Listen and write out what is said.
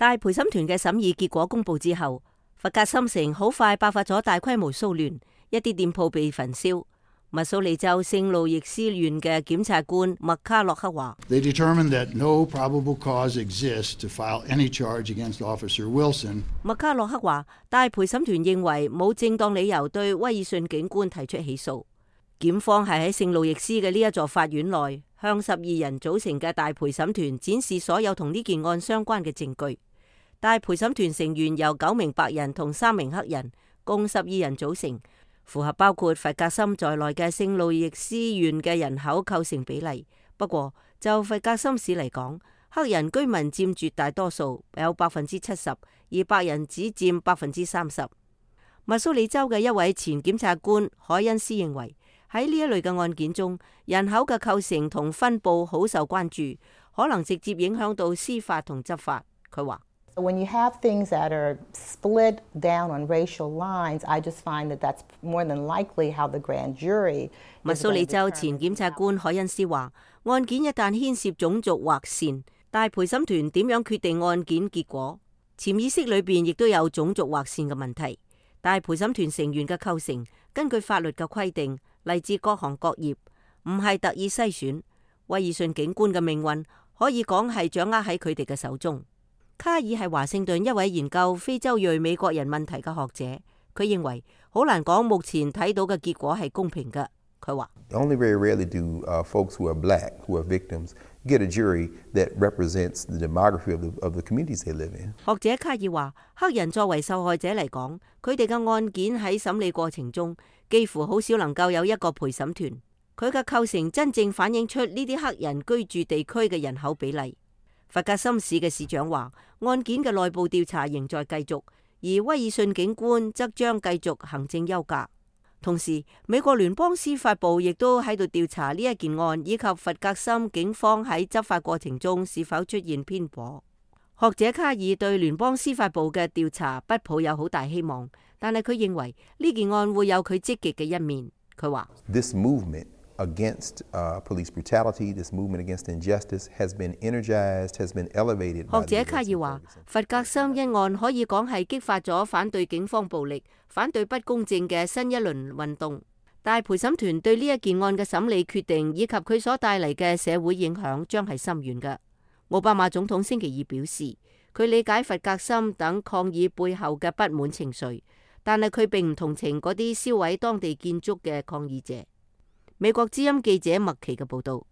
大陪審團嘅審議結果公佈之後，佛格森城好快爆發咗大規模騷亂，一啲店鋪被焚燒。密蘇里州聖路易斯縣嘅檢察官麥卡洛克話 ：They determined that no probable cause exists to file any charge against Officer Wilson。 麥卡洛克話，大陪審團認為冇正當理由對威爾遜警官提出起訴。檢方係喺聖路易斯嘅呢一座法院內，向12人組成嘅大陪審團展示所有同呢件案相關嘅證據。大陪審團成員由9名白人同3名黑人，共12人組成，符合包括佛格森在內嘅聖路易斯縣嘅人口構成比例。不過就佛格森市嚟講，黑人居民佔絕大多數，有70%，而白人只佔30%。密蘇里州嘅一位前檢察官海恩斯認為，喺呢一類嘅案件中，人口嘅構成同分佈好受關注，可能直接影響到司法同執法。佢話 ：When you have things that are split down on racial lines, I just find that that's more than likely how the grand jury。 密蘇里州前檢察官海恩斯話：案件一旦牽涉種族劃線，大陪審團點樣決定案件結果，潛意識裏邊亦都有種族劃線嘅問題。大陪審團成員嘅構成，根據法律嘅規定，嚟自各行各業，唔係特意篩選。威爾遜警官嘅命運可以講係掌握喺佢哋嘅手中。卡爾係華盛頓一位研究非洲裔美國人問題嘅學者，佢認為好難講目前睇到嘅結果係公平嘅。佢話 ：Only very rarely do folks who are black, who are victims, get a jury that represents the demography of the communities they live in。 學者卡爾話：黑人作為受害者嚟講，佢哋嘅案件喺審理過程中幾乎好少能夠有一個陪審團，佢嘅構成真正反映出呢啲黑人居住地區嘅人口比例。佛格森市嘅市長話，案件嘅內部調查仍在繼續，而威爾遜警官則將繼續行政休假。同時，美國聯邦司法部亦都喺度調查呢一件案，以及佛格森警方喺執法過程中是否出現偏頗。學者卡爾對聯邦司法部嘅調查不抱有好大希望，但係佢認為呢件案會有佢積極嘅一面。佢話 ：This movement against police brutality, this movement against injustice has been energized, has been elevated。 學者卡爾話，佛格森一案可以講係激發咗反對警方暴力、反對不公正嘅新一輪運動。大陪審團對呢一件案嘅審理決定以及佢所帶嚟嘅社會影響將係深遠嘅。奧巴馬總統星期二表示，佢理解佛格森等抗議背後嘅不滿情緒，但係佢並唔同情嗰啲燒毀當地建築嘅抗議者。美國之音記者麥琪嘅報道。